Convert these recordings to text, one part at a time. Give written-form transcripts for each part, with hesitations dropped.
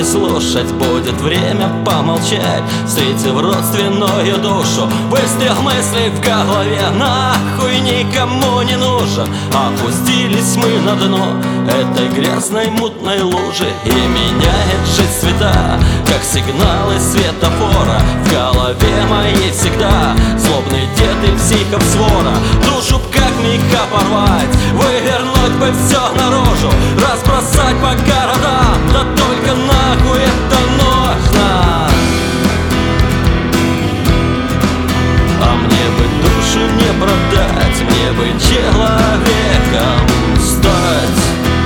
слушать, будет время помолчать, встретив родственную душу. Выстрел мыслей в голове нахуй никому не нужен. Опустились мы на дно этой грязной мутной лужи, и меняет жизнь цвета, как сигналы светофора. В голове моей всегда злобный дед и психов свора. Душу б как меха порвать, вывернуть бы все наружу, разбросать по городам, да только нахуй это нужно. А мне бы душу не продать, мне бы человеком стать.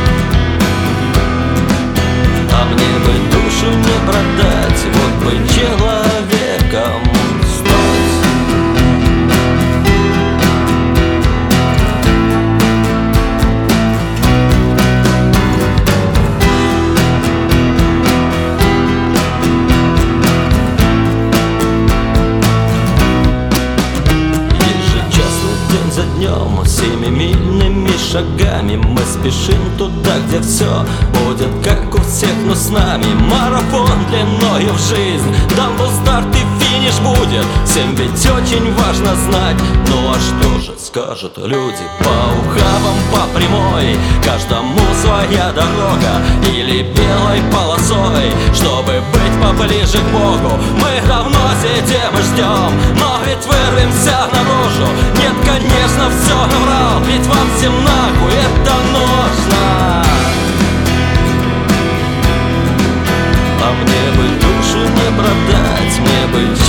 А мне бы душу не продать, вот бы человеком стать. Семимильными шагами мы спешим туда, где все будет как у всех, но с нами марафон длиною в жизнь. Там был старт и финиш будет, всем ведь очень важно знать. Ну а что же скажут люди по ухабам, по прямой? Каждому своя дорога или белой полосой. Чтобы быть поближе к Богу, мы давно сидим и ждем, но ведь вырвемся наружу. Нет, конечно, все наврал, ведь вам всем нахуй это нужно. А мне бы душу не продать, мне бы